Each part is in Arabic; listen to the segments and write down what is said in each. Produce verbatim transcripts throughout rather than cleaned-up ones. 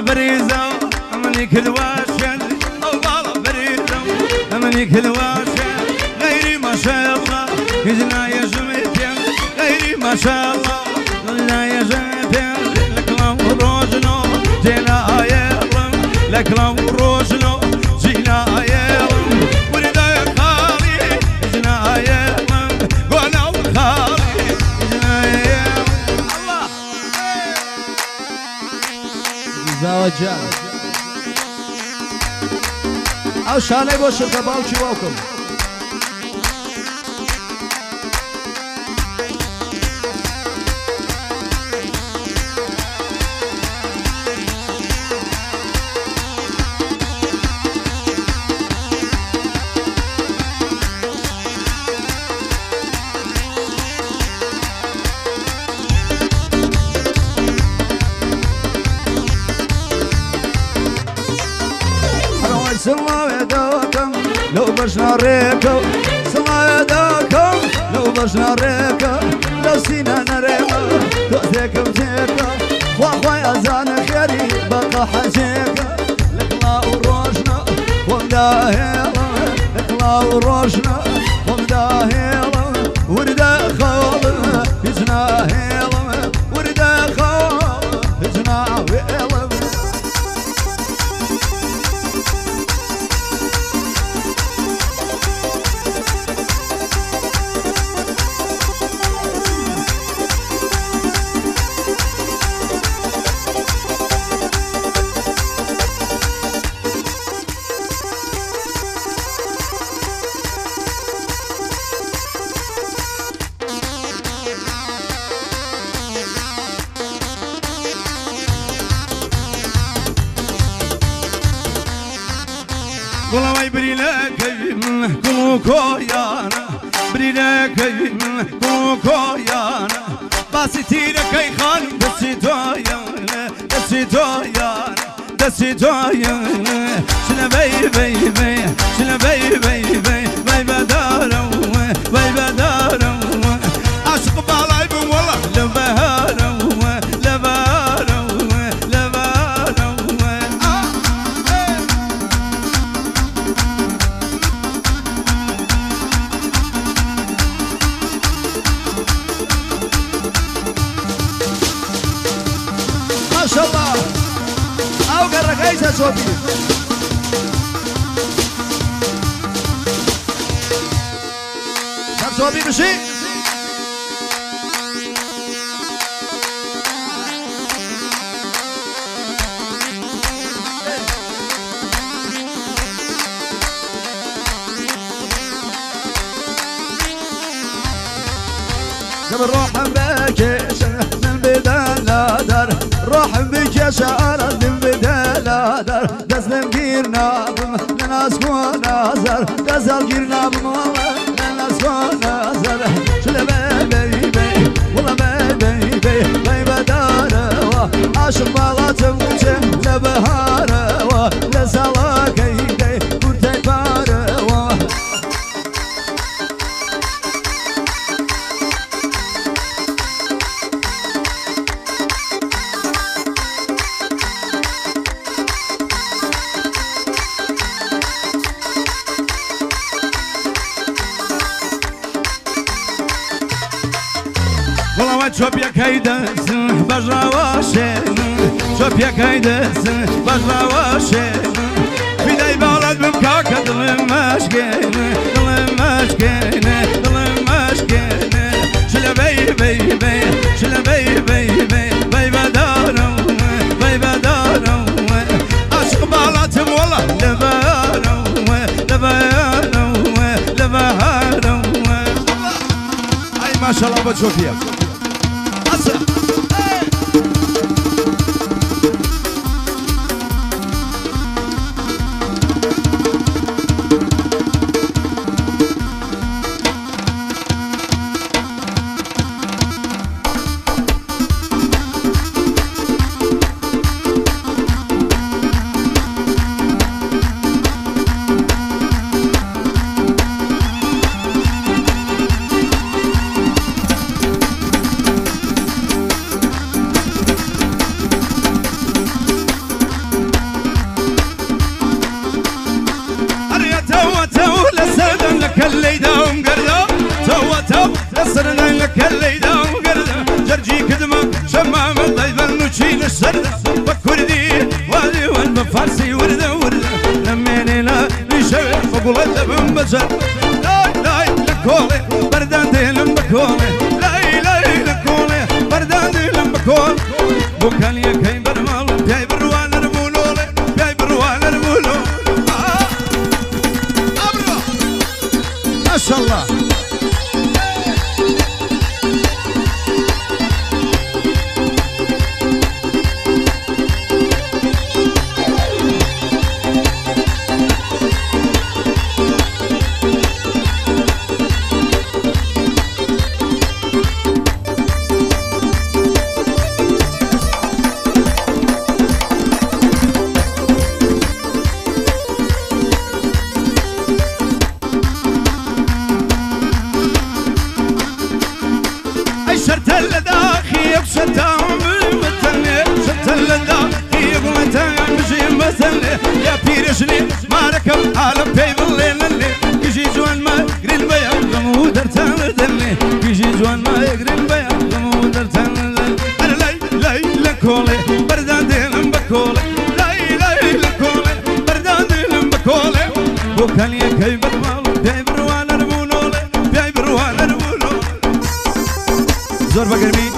بريزة أمني كل واشد والله بريزة أمني كل واشد غيري ما شاء الله يجنا يا جميتين غيري ما شاء الله يجنا يا جميتين لك لو روجنو جينا يلم لك لو روجنو جينا يلم ورد يا خالي يجنا يلم قولنا وخالي يجنا يلم الله زواجان او شانه باشه که باوچی واکم سلا يداكم لو بشنا ريكو سلا يداكم لو بشنا ريكو لو سينا نريكو تؤذيكم جيكو واخوي أزان خيري بقى حجيكو لك لا وروشنا ومداهيلا لك لا وروشنا ومداهيلا وردا خالنا يجنا هيلا وردا خالنا يجنا هيلا والله بريلك من كوكويانا بريلك من كوكويانا باسيتيرك اي خان دسيتويانا دسيتويانا دسيتويانا شنا بي بي بي شنا بي بي بي بي بدارو بي بدارو عشق بالاي بو والله لبهارو لبهارو لبهارو ما شاء الله او قرقايسة صوبي شاب صوبي بشي قبل روح بكيش من بدل دار روح بكيش أرد من بدل دار دزلم جيرنا بم لناس ونازر دزل جيرنا بم لناس ونازر شل بي بي والله بي بي بي بدار عاشق بالاتم وجه لبهار لسلاك يدي كرتي بار والله شوف يا كيدس بجرا واشين شوف يا كيدس بجرا واشين في داي بولد بمكاكة ظلم ماشكين ظلم ماشكين ظلم ماشكين شلا بي بي بي شلا بي بي بي بي بدارو بي بدارو عشق بالاتم والله لبارو لبارو لبارو اي ما شاء الله بتشوف يا بوتو لسرنا لك الليدا وقرده جرجي كدمة شمام الضيف المشين السردة بكردي وادي والمفارسي وردة وردة لميني لا لشوي فقول الدبن بزر لاي لاي لكولي بردان ديلم بكولي لاي لاي لكولي بردان ديلم بكولي بوكان يكاين برمال بياي بروان رمولولي بياي بروان رمولولي آه أبرو ما شاء الله يا بيرشني ما ركب عالم بيبل ليلي يجي جوان ما يقري البيان غمودر تندلي يجي جوان ما يقري البيان غمودر تندلي انا لاي لاي لكولي بردان ديلم بكولي لاي لاي لكولي بردان ديلم بكولي وكان يكي بالمال بيبر وانا رمولولي بيبر وانا رمولولي زور بقرمي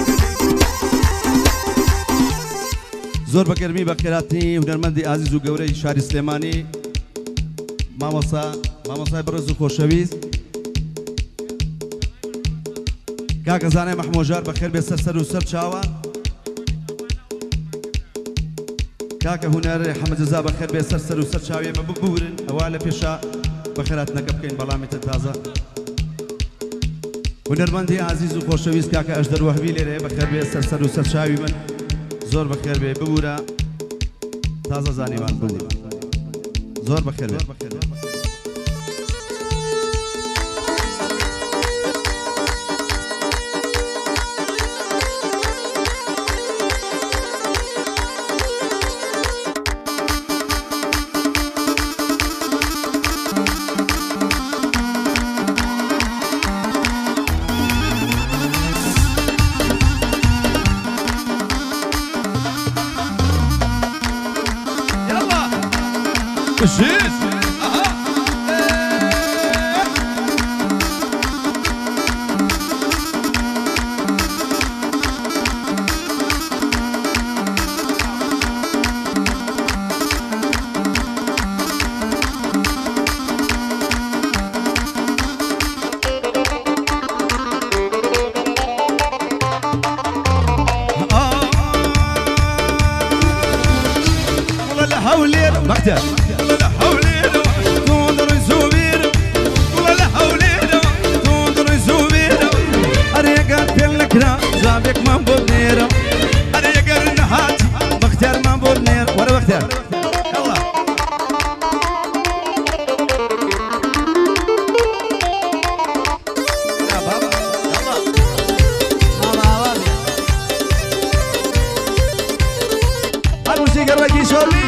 زور بەگەرمی بە خێراتنی هونەرمەندی ئازیز و گەورەی شاری سلێمانی مامۆستا مامۆستای بەڕێز و خۆشەویست کاکە زانای مەحمۆژار بەخێر بێ سەر سەر و سەر چاوە کاکە هونەر حەمەدجەزا بەخێر بێ سەر سەر و سەر چاوی ئێمە ببورن ئەوە لە پێشە بە خێراتنەکە بکەین بەڵامێتە تازە هونەرمەندی ئازیز و خۆشەویست کاکە ئەژدەر وەهبی لێرەیە بەخێر بێ سەر سەر و سەر چاوی من زۆر بەخێر بێ ببوورە تازە زانیوان بوو زۆر بەخێر بێ Shit! مقتل زابك من بودنيرو أنا يقرن نحات بختار من بودنيرو ورا بختار يلا يا بابا يلا ماما هذا الموسيقى الرقي شولي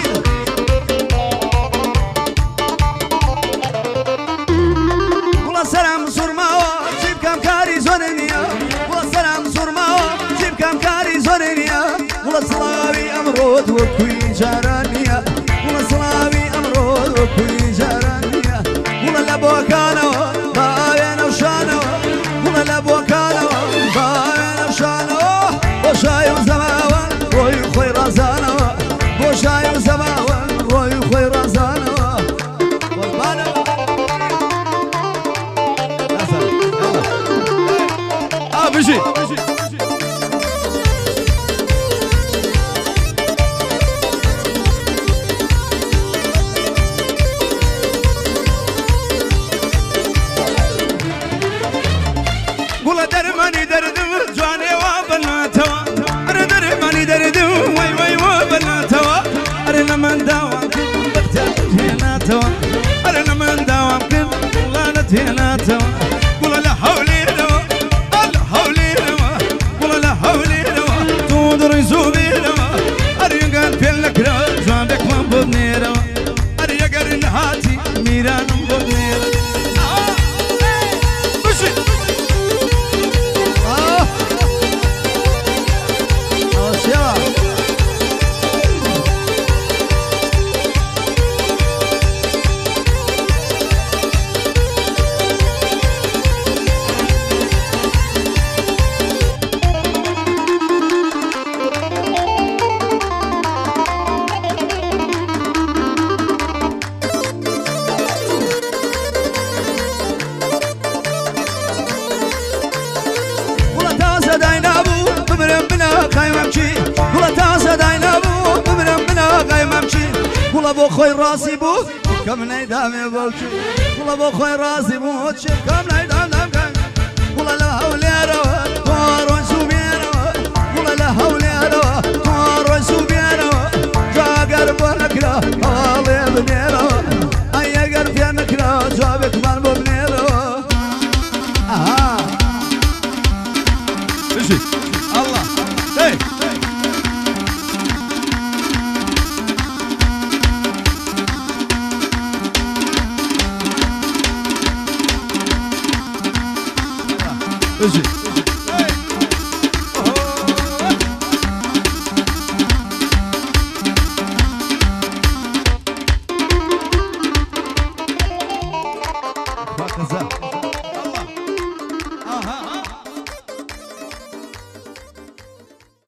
والله سلام صرما جيب كم كاري زونيا والله سلام صرما جيب كم كاري زونيا والله صلاوي أمرود وكوي جارانيا والله صلاوي أمرود وكوي جارانيا والله لبوكانو باين وشانو والله لبوكانو باين وشانو وشاي وزماوان روي خوي رازانو وشاي وزماوان روي خوي رازانو والبانو بشي قول درماني دردم جواني وبناتوا أنا درماني دردم وي وي وبناتوا أنا لمن داوم بختار هناتوا أنا لمن داوم كل غلط هناتوا قول لا حولي زابك من بودنيرو أنا يقرن هاتي ميران بودنيرو بشي وڵە بۆ خۆی ڕاستی بوو کەم نەیدامێ بەڵکی وڵە بۆ خۆی ڕاستی بوو کەم نەیدامدەمکەن وڵە لە هەولێرەوە تۆ ڕۆی سوبێنەوە وڵە لە هەولێرەوە تۆ ڕۆی سوبێنەوە جاگەر بۆ نەکرا هەواڵێ بنێرەوە ئەی ئەگەر پێ نەکرا جوابێکمان بۆ بنێرەوە ئەها بژی الله هی بژی